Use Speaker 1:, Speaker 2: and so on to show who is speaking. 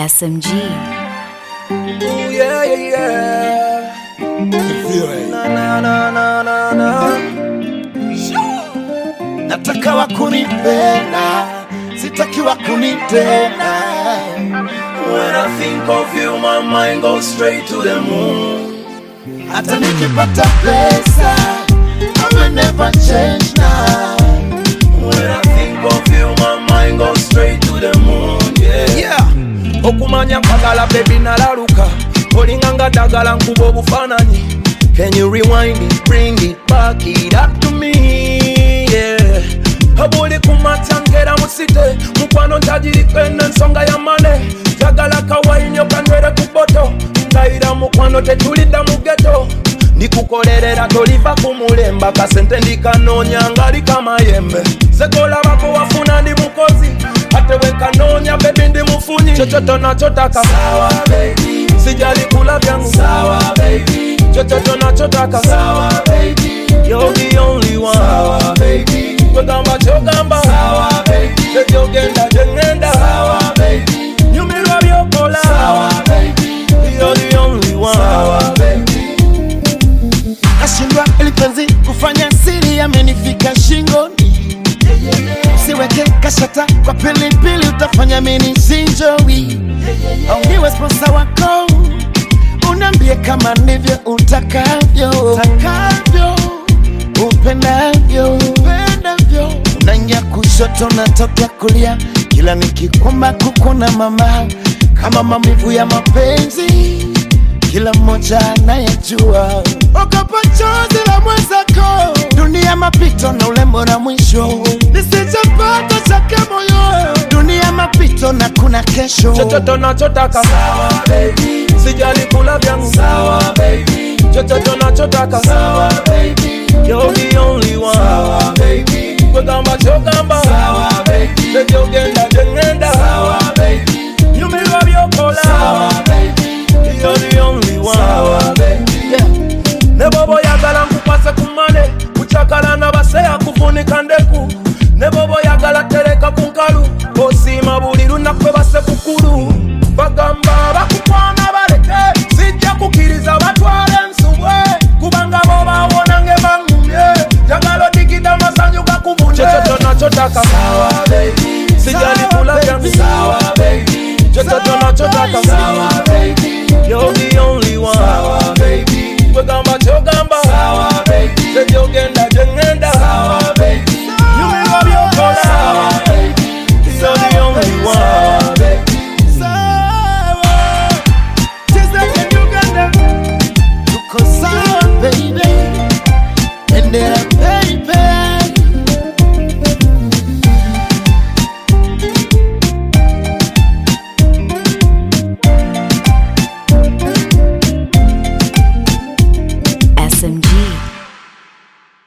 Speaker 1: SMG.
Speaker 2: Ooh, yeah, yeah, yeah. Na. Nataka wakunipenda, sitaki wakunitenda. When I think of you, my mind goes straight to the moon. Hata nikipata pesa, I will never change now. When I think of you, my mind goes straight to the moon, yeah. Okumanya kwagala baby nalaluka, olinganga dagala nkuba obufaananyi. Can you rewind it, bring it back, it up to me, yeah. Habuli kumatangera musite, mukwano ntajirikwe n'ensonga ya mane. Jagala kawaii nyo kanwere kuboto, ntayira mukwano tetulidda mu ghetto. Ndikukolerera toliva kumulemba, kasente ndikanoonya ngali kamayembe. Zekola bako wafuna ndi mukozi, ate wenkanoonya baby ndi mufunyi. Chochoto nachotaka sawa baby, sijali kula vyangu sawa baby. Chochoto nachotaka sawa baby, you're the only one sawa baby. Kwegamba chogamba sawa baby, tebyogenda jengenda sawa baby. Nyumirwa byokola sawa baby, you're the only one sawa baby.
Speaker 3: Nashindwa ilipenzi kufanya siri yamenifika shingoni. Siweke kashata kwa pilipili utafanya mini sinjowi. Au niwe sponsor wako, unambie kama ndivyo utakavyo. Upendavyo unanya kushoto natoka kulia. Kila nikikwamba kukuna mama, kama maumivu ya mapenzi kila mmoja anayejua. Okopa chozi la mwenzako, dunia mapito na ulembo na mwisho. Nisijapata chake moyo, dunia mapito na kuna kesho.
Speaker 2: Chochoto nachotaka sawa baby, sijali kula vyangu sawa baby. Chochoto nachotaka sawa baby, you're the only one sawa baby. Kwegamba chogamba sawa baby, tebyogenda jengenda sawa baby. Nyumirwa byokola sawa baby, you're the only one sawa baby, yeah. Nebobo yagala nkupase kumane, kuchakala nabaseya kufunika ndeku. Nebobo yagala tereka kunkalu, osima buli lunaku base kukulu. Bagamba bakukwana baleke, sijja kukiriza batwale ensubwe. Kubanga bo bawona ng'ebangumye, jagala digida masanyu gakubune. Chochoto nachotaka sawa baby, sijali kula vyangu sawa baby. Chochoto nachotaka